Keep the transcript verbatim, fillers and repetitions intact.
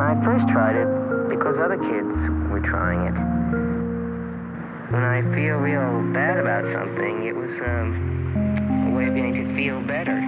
I first tried it because other kids were trying it. When I feel real bad about something, it was um, a way of getting to feel better.